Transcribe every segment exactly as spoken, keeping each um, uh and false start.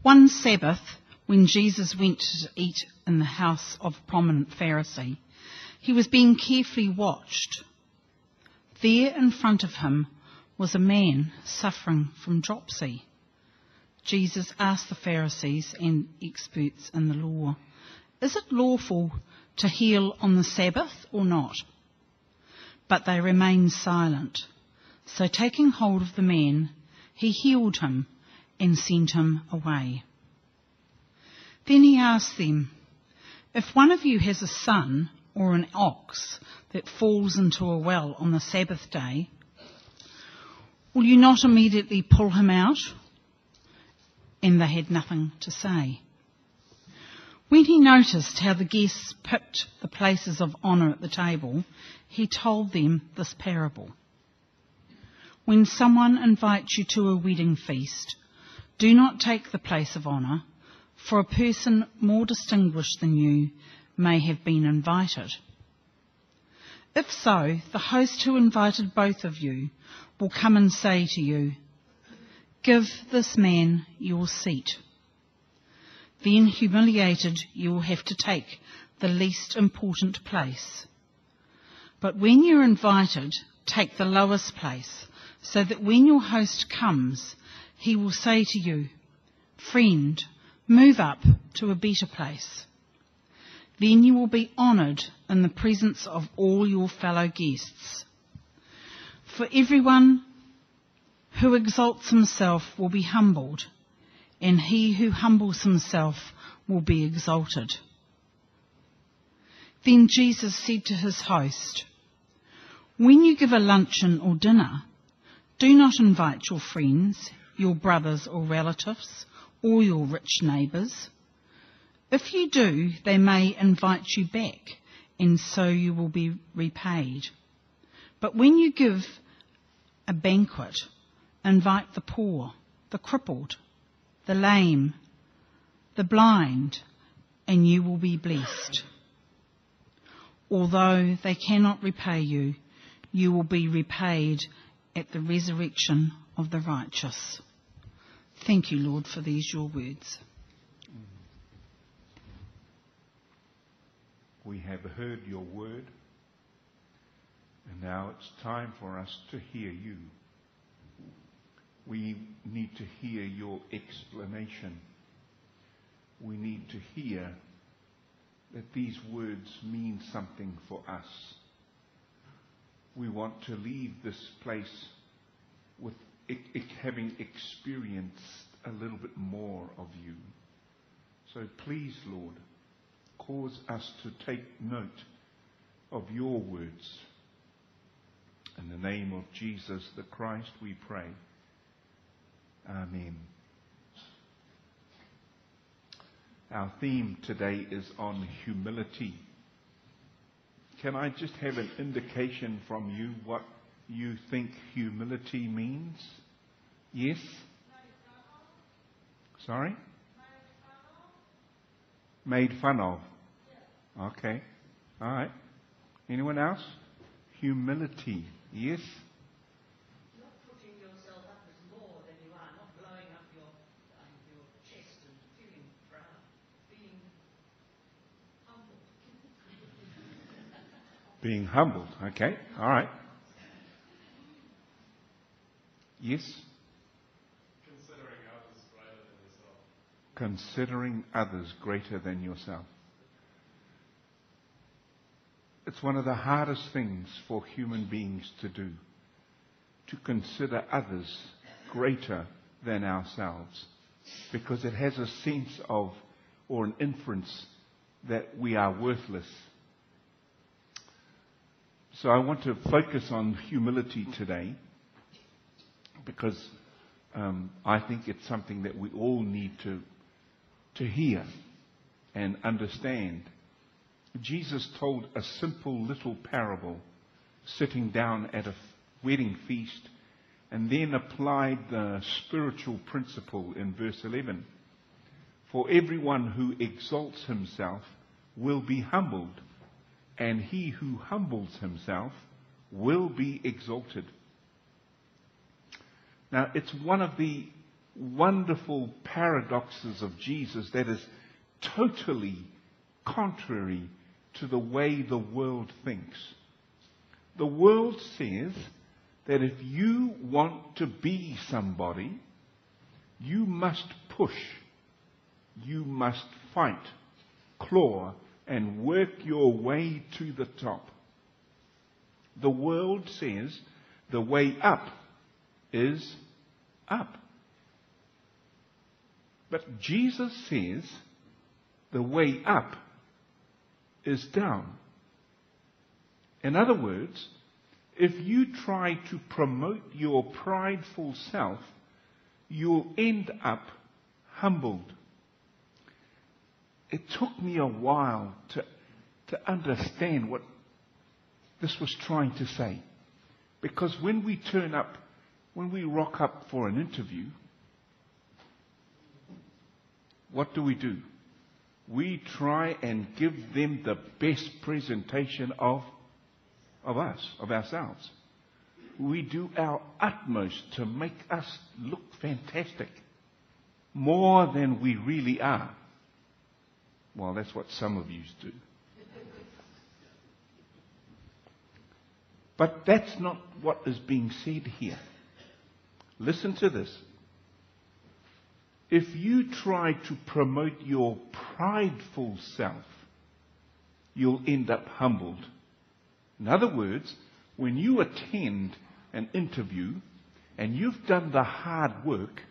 One Sabbath, when Jesus went to eat in the house of a prominent Pharisee, he was being carefully watched. There in front of him was a man suffering from dropsy. Jesus asked the Pharisees and experts in the law, "Is it lawful to heal on the Sabbath or not?" But they remained silent. So taking hold of the man, he healed him and sent him away. Then he asked them, "If one of you has a son or an ox that falls into a well on the Sabbath day, will you not immediately pull him out?" And they had nothing to say. When he noticed how the guests picked the places of honour at the table, he told them this parable. When someone invites you to a wedding feast, do not take the place of honour, for a person more distinguished than you may have been invited. If so, the host who invited both of you will come and say to you, "Give this man your seat." Then, humiliated, you will have to take the least important place. But when you're invited, take the lowest place, so that when your host comes, he will say to you, "Friend, move up to a better place." Then you will be honoured in the presence of all your fellow guests. For everyone who exalts himself will be humbled, and he who humbles himself will be exalted. Then Jesus said to his host, "When you give a luncheon or dinner, do not invite your friends, your brothers or relatives, or your rich neighbours. If you do, they may invite you back, and so you will be repaid. But when you give a banquet, invite the poor, the crippled, the lame, the blind, and you will be blessed. Although they cannot repay you, you will be repaid at the resurrection of the righteous." Thank you, Lord, for these your words. We have heard your word, and now it's time for us to hear you. We need to hear your explanation. We need to hear that these words mean something for us. We want to leave this place with it, it having experienced a little bit more of you. So please, Lord, cause us to take note of your words. In the name of Jesus the Christ we pray. Amen. Our theme today is on humility. Can I just have an indication from you what you think humility means? Yes? Sorry? Made fun of. Okay. All right. Anyone else? Humility. Yes? Not putting yourself up as more than you are, not blowing up your, um, your chest and feeling proud, being humble. Being humbled. Okay. All right. Yes? Considering others greater than yourself. Considering others greater than yourself. It's one of the hardest things for human beings to do, to consider others greater than ourselves, because it has a sense of, or an inference, that we are worthless. So I want to focus on humility today, because um, I think it's something that we all need to to hear and understand. Jesus told a simple little parable sitting down at a wedding feast, and then applied the spiritual principle in verse eleven. For everyone who exalts himself will be humbled, and he who humbles himself will be exalted. Now, it's one of the wonderful paradoxes of Jesus that is totally contrary to the way the world thinks. The world says that if you want to be somebody, you must push, you must fight, claw, and work your way to the top. The world says the way up is up. But Jesus says the way up is down. In other words, if you try to promote your prideful self, you'll end up humbled. It took me a while to, to understand what this was trying to say. Because when we turn up, when we rock up for an interview, what do we do? We try and give them the best presentation of, of us, of ourselves. We do our utmost to make us look fantastic, more than we really are. Well, that's what some of you do. But that's not what is being said here. Listen to this. If you try to promote your prideful self, you'll end up humbled. In other words, when you attend an interview and you've done the hard work,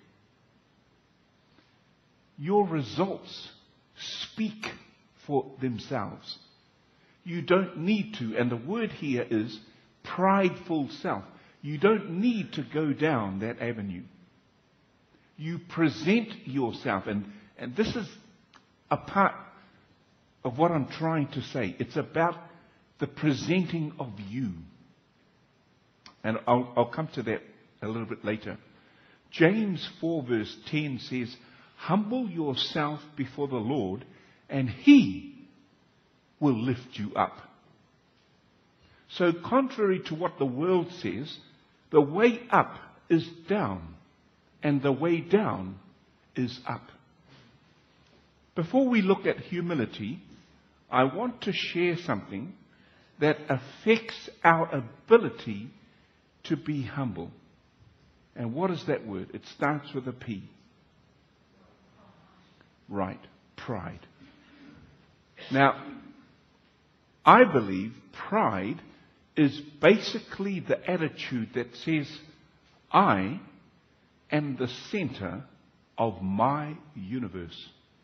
your results speak for themselves. You don't need to, and the word here is prideful self. You don't need to go down that avenue. You present yourself, and, and this is a part of what I'm trying to say. It's about the presenting of you. And I'll, I'll come to that a little bit later. James four verse ten says, humble yourself before the Lord, and He will lift you up. So contrary to what the world says, the way up is down, and the way down is up. Before we look at humility, I want to share something that affects our ability to be humble. And what is that word? It starts with a P. Right, pride. Now, I believe pride is basically the attitude that says, I am the center of my universe.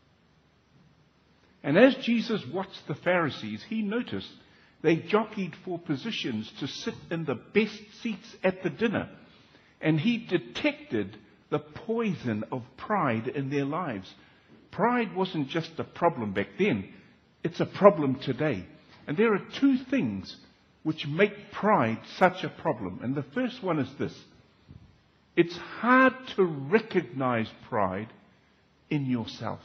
And as Jesus watched the Pharisees, he noticed they jockeyed for positions to sit in the best seats at the dinner. And he detected the poison of pride in their lives. Pride wasn't just a problem back then. It's a problem today. And there are two things which make pride such a problem. And the first one is this. It's hard to recognize pride in yourself.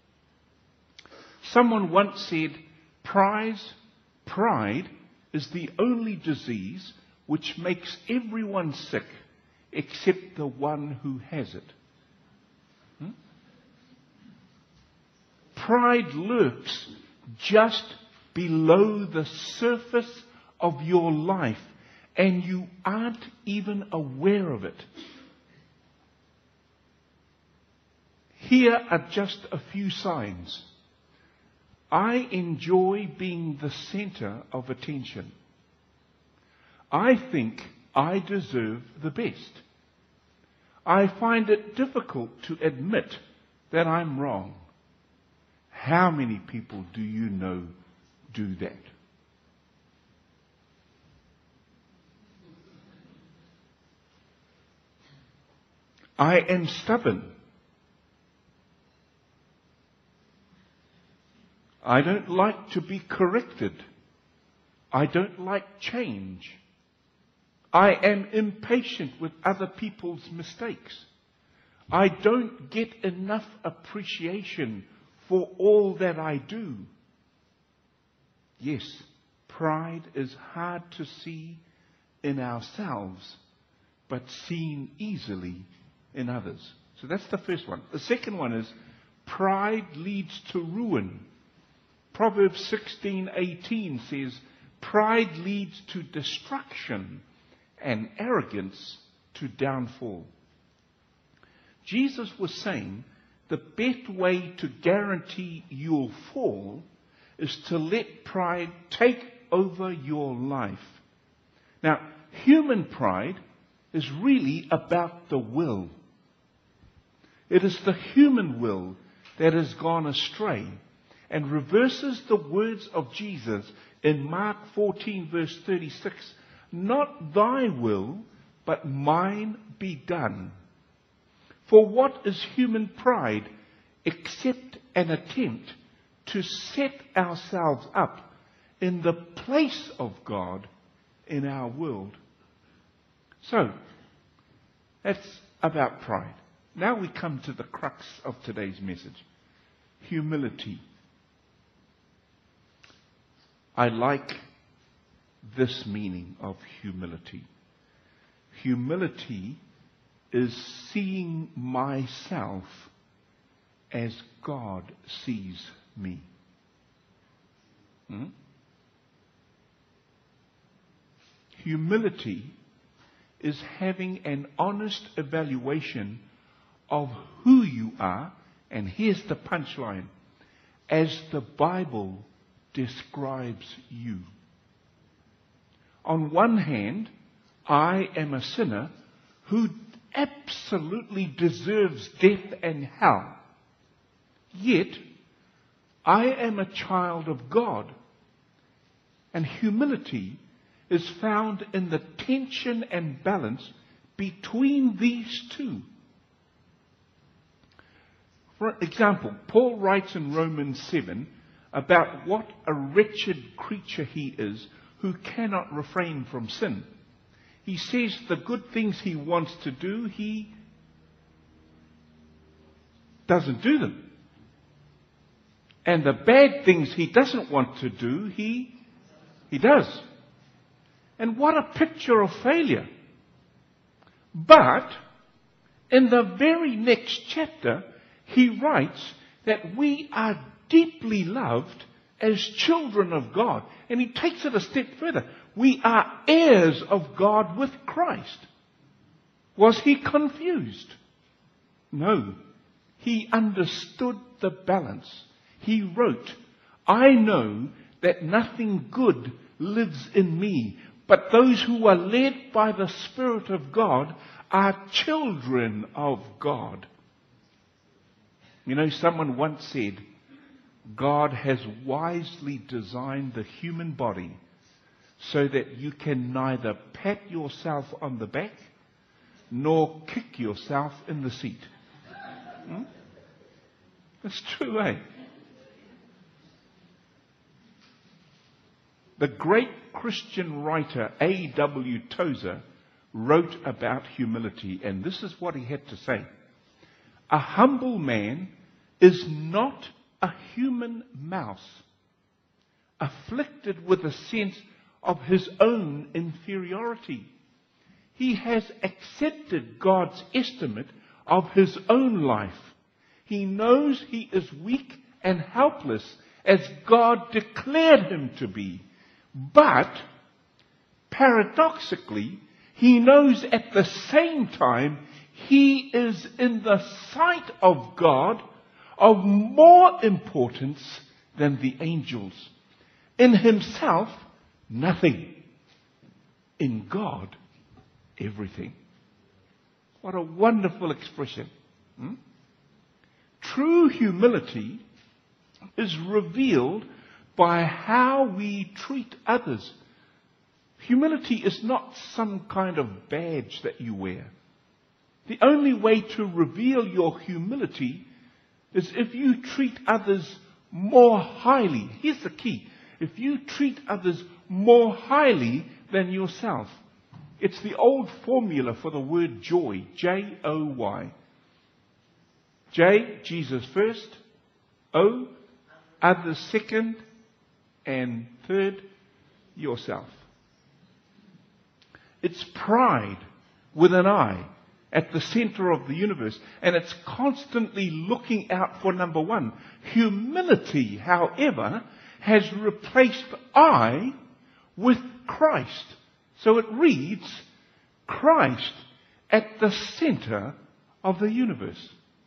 Someone once said, pride, pride is the only disease which makes everyone sick except the one who has it. Hmm? Pride lurks just below the surface of your life, and you aren't even aware of it. Here are just a few signs. I enjoy being the center of attention. I think I deserve the best. I find it difficult to admit that I'm wrong. How many people do you know do that? I am stubborn. I don't like to be corrected. I don't like change. I am impatient with other people's mistakes. I don't get enough appreciation for all that I do. Yes, pride is hard to see in ourselves, but seen easily in others. So that's the first one. The second one is pride leads to ruin. Proverbs sixteen eighteen says, pride leads to destruction and arrogance to downfall. Jesus was saying the best way to guarantee you'll fall is to let pride take over your life. Now, human pride is really about the will. It is the human will that has gone astray and reverses the words of Jesus in Mark fourteen verse thirty-six. Not thy will, but mine be done. For what is human pride except an attempt to set ourselves up in the place of God in our world? So, that's about pride. Now we come to the crux of today's message. Humility. I like this meaning of humility. Humility is seeing myself as God sees me. Hmm? Humility is having an honest evaluation of who you are, and here's the punchline, as the Bible describes you. On one hand, I am a sinner who absolutely deserves death and hell. Yet, I am a child of God. And humility is found in the tension and balance between these two. For example, Paul writes in Romans seven about what a wretched creature he is who cannot refrain from sin. He says the good things he wants to do, he doesn't do them. And the bad things he doesn't want to do, he, he does. And what a picture of failure. But in the very next chapter, he writes that we are deeply loved as children of God. And he takes it a step further. We are heirs of God with Christ. Was he confused? No. He understood the balance. He wrote, I know that nothing good lives in me, but those who are led by the Spirit of God are children of God. You know, someone once said, God has wisely designed the human body so that you can neither pat yourself on the back nor kick yourself in the seat. Hmm? That's true, eh? The great Christian writer A W Tozer wrote about humility, and this is what he had to say. A humble man is not a human mouse, afflicted with a sense of his own inferiority. He has accepted God's estimate of his own life. He knows he is weak and helpless as God declared him to be. But, paradoxically, he knows at the same time he is in the sight of God of more importance than the angels. In himself, nothing. In God, everything. What a wonderful expression. Hmm? True humility is revealed by how we treat others. Humility is not some kind of badge that you wear. The only way to reveal your humility is if you treat others more highly. Here's the key. If you treat others more highly than yourself. It's the old formula for the word joy. J O Y. J, Jesus first. O, others second. And third, yourself. It's pride with an I at the center of the universe, and it's constantly looking out for number one. Humility, however, has replaced I with Christ. So it reads, Christ at the center of the universe.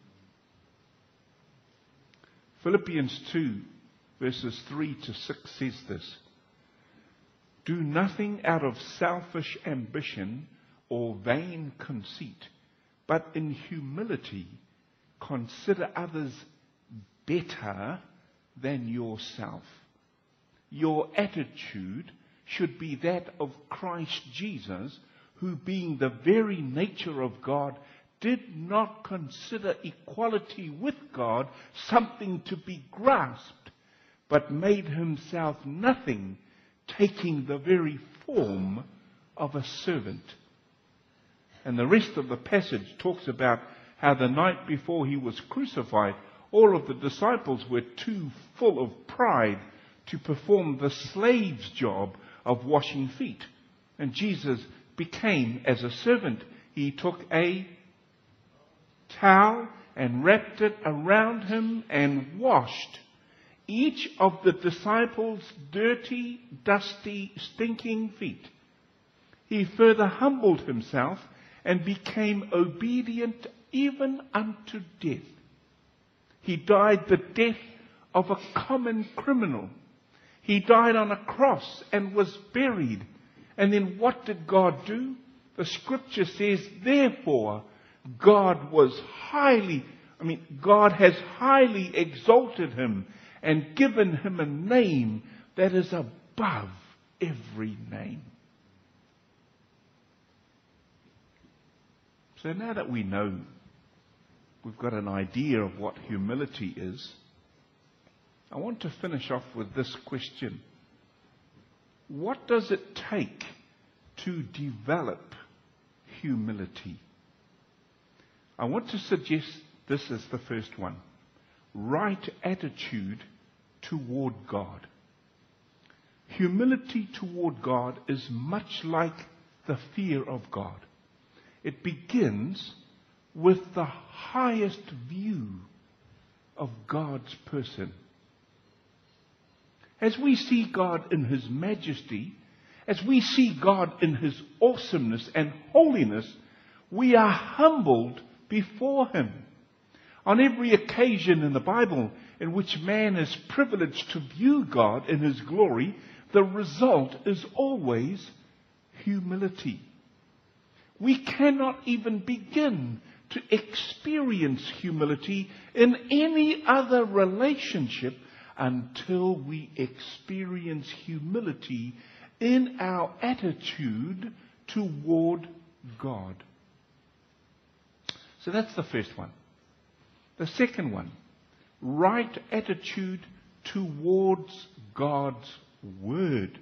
Philippians two, verses three to six says this: Do nothing out of selfish ambition or vain conceit, but in humility consider others better than yourself. Your attitude should be that of Christ Jesus, who, being the very nature of God, did not consider equality with God something to be grasped, but made himself nothing, taking the very form of a servant. And the rest of the passage talks about how the night before he was crucified, all of the disciples were too full of pride to perform the slave's job of washing feet. And Jesus became as a servant. He took a towel and wrapped it around him and washed each of the disciples' dirty, dusty, stinking feet. He further humbled himself and became obedient even unto death. He died the death of a common criminal. He died on a cross and was buried. And then what did God do? The scripture says, therefore, God was highly, I mean, God has highly exalted him and given him a name that is above every name. So now that we know, we've got an idea of what humility is, I want to finish off with this question. What does it take to develop humility? I want to suggest this as the first one. Right attitude toward God. Humility toward God is much like the fear of God. It begins with the highest view of God's person. As we see God in his majesty, as we see God in his awesomeness and holiness, we are humbled before him. On every occasion in the Bible in which man is privileged to view God in his glory, the result is always humility. We cannot even begin to experience humility in any other relationship until we experience humility in our attitude toward God. So that's the first one. The second one, right attitude towards God's Word.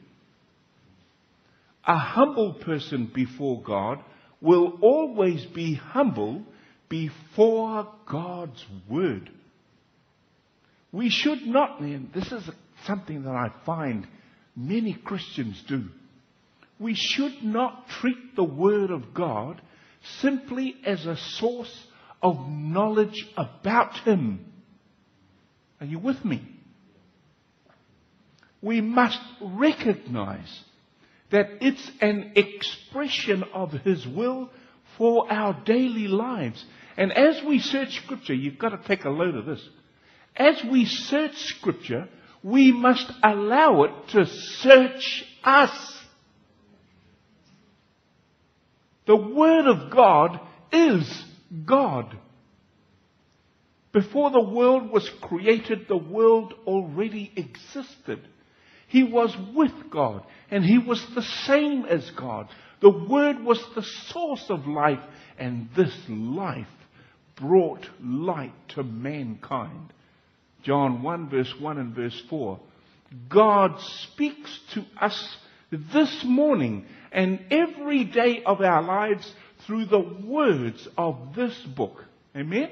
A humble person before God will always be humble before God's Word. We should not, and this is something that I find many Christians do, we should not treat the Word of God simply as a source of knowledge about Him. Are you with me? We must recognize that it's an expression of His will for our daily lives. And as we search Scripture, you've got to take a load of this. As we search Scripture, we must allow it to search us. The Word of God is God. Before the world was created, the world already existed. He was with God, and He was the same as God. The Word was the source of life, and this life brought light to mankind. John one, verse one and verse four. God speaks to us this morning and every day of our lives through the words of this book. Amen?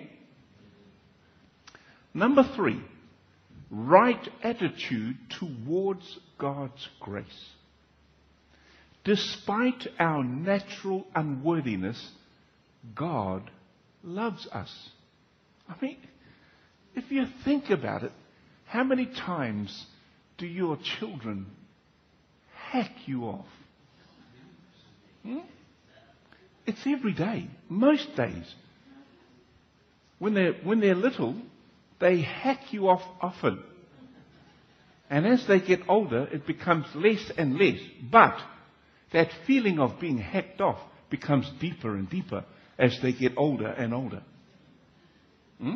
Number three, right attitude towards God's grace. Despite our natural unworthiness, God loves us. I mean, if you think about it, how many times do your children hack you off? Hmm? It's every day, most days. When they're, when they're little, they hack you off often. And as they get older, it becomes less and less. But that feeling of being hacked off becomes deeper and deeper as they get older and older. Hmm?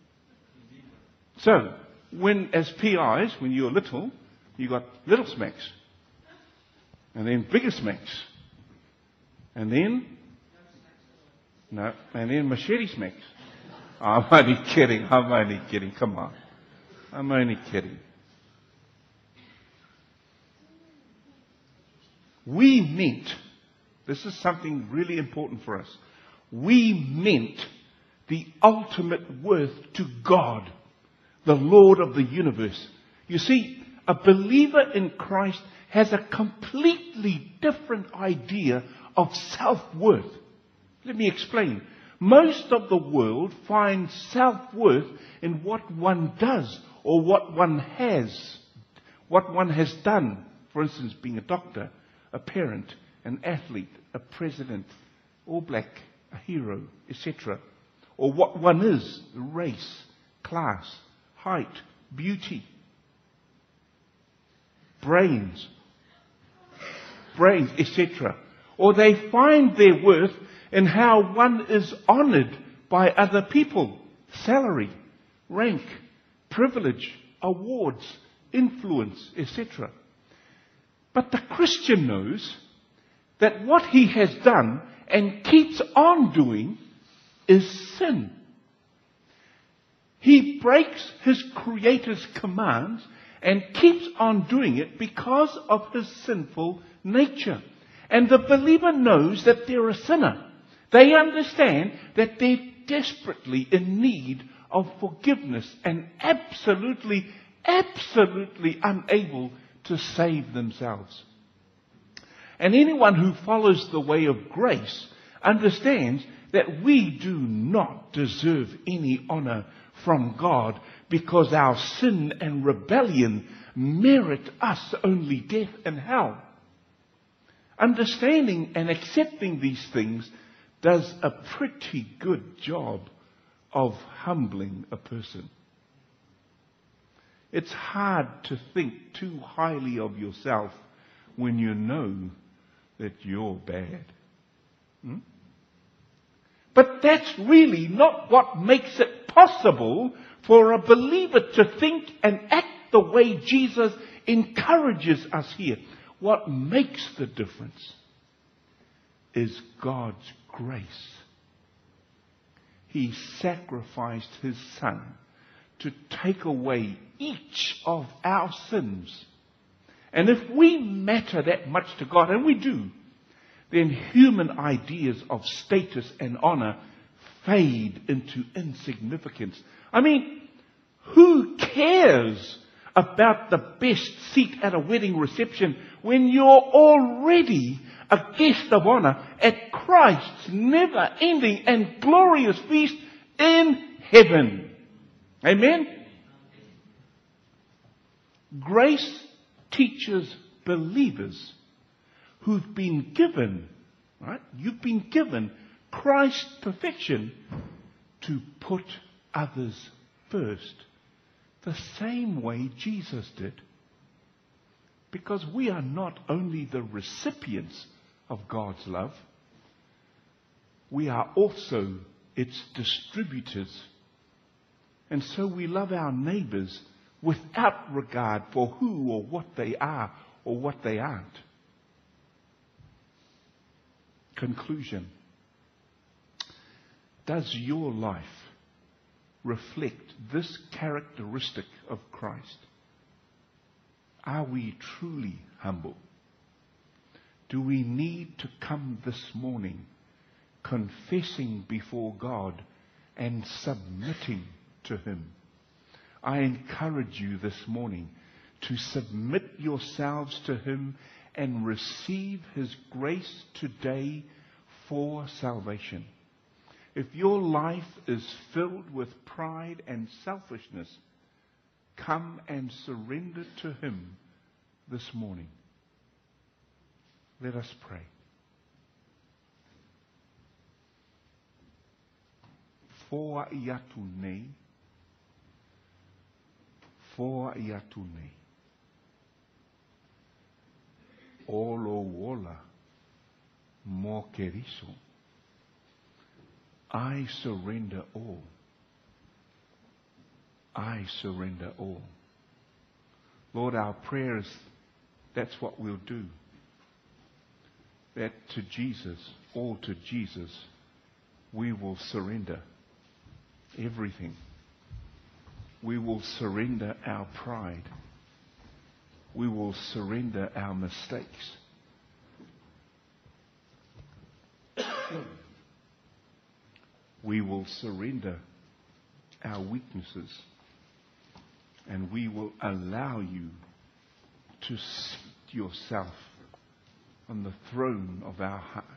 So, when as P Is, when you're little, you got little smacks. And then bigger smacks. And then, no, and then machete smacks. I'm only kidding, I'm only kidding, come on. I'm only kidding. We meant, this is something really important for us, we meant the ultimate worth to God, the Lord of the universe. You see, a believer in Christ has a completely different idea of self-worth. Let me explain. Most of the world finds self-worth in what one does or what one has, what one has done. For instance, being a doctor, a parent, an athlete, a president, All Black, a hero, et cetera. Or what one is, race, class, height, beauty, brains, brains, et cetera. Or they find their worth in how one is honored by other people, salary, rank, privilege, awards, influence, et cetera. But the Christian knows that what he has done and keeps on doing is sin. He breaks his Creator's commands and keeps on doing it because of his sinful nature. And the believer knows that they're a sinner. They understand that they're desperately in need of forgiveness and absolutely, absolutely unable to save themselves. And anyone who follows the way of grace understands that we do not deserve any honor from God because our sin and rebellion merit us only death and hell. Understanding and accepting these things does a pretty good job of humbling a person. It's hard to think too highly of yourself when you know that you're bad. Hmm? But that's really not what makes it possible for a believer to think and act the way Jesus encourages us here. What makes the difference is God's grace. He sacrificed his Son to take away each of our sins. And if we matter that much to God, and we do, then human ideas of status and honor fade into insignificance. I mean, who cares about the best seat at a wedding reception when you're already a guest of honor at Christ's never-ending and glorious feast in heaven? Amen? Grace teaches believers who've been given, right? You've been given Christ's perfection to put others first, the same way Jesus did. Because we are not only the recipients of God's love, we are also its distributors. And so we love our neighbors without regard for who or what they are or what they aren't. Conclusion. Does your life reflect this characteristic of Christ? Are we truly humble? Do we need to come this morning confessing before God and submitting to him? I encourage you this morning to submit yourselves to him and receive his grace today for salvation. If your life is filled with pride and selfishness, come and surrender to Him this morning. Let us pray. Foa iatu nei, foa iatu nei. Olo wola mo keriso. I surrender all. I surrender all. Lord, our prayer is that's what we'll do. That to Jesus, all to Jesus, we will surrender everything. We will surrender our pride. We will surrender our mistakes. We will surrender our weaknesses. And we will allow you to seat yourself on the throne of our heart.